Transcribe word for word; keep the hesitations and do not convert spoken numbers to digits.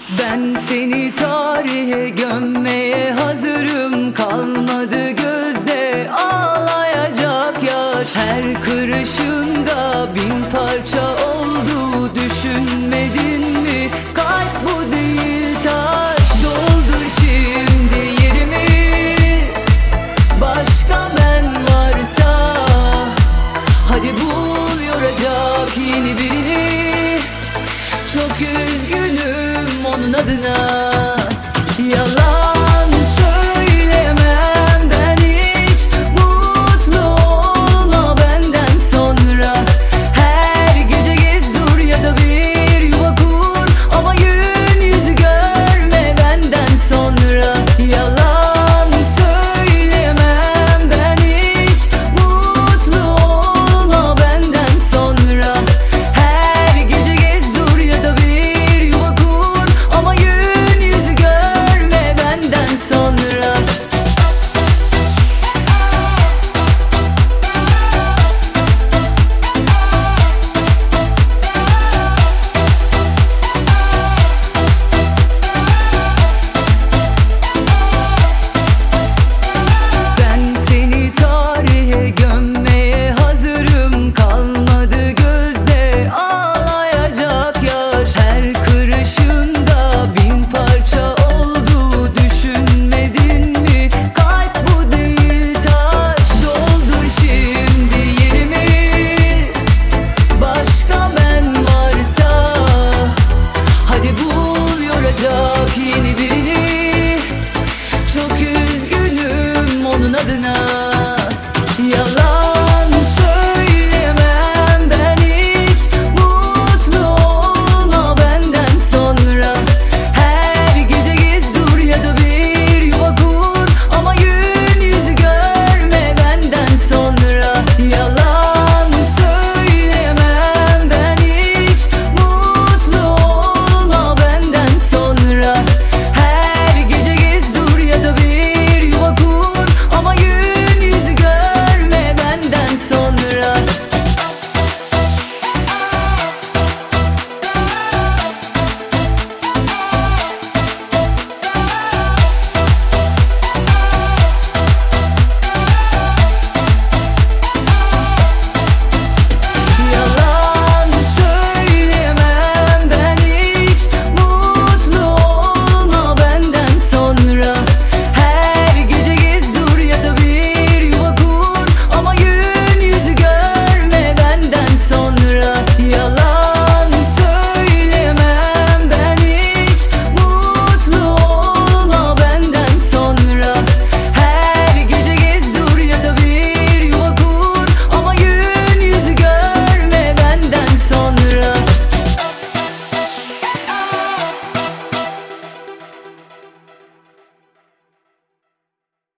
Ben seni tarihe gömmeye hazırım. Kalmadı gözde ağlayacak yaş. Her kırışında bin parça oldu. Düşünmedin mi? Kalp bu değil taş. Doldur şimdi yerimi. Başka ben varsa hadi bul yoracak yeni birini. Çok üzgünüm onun adına.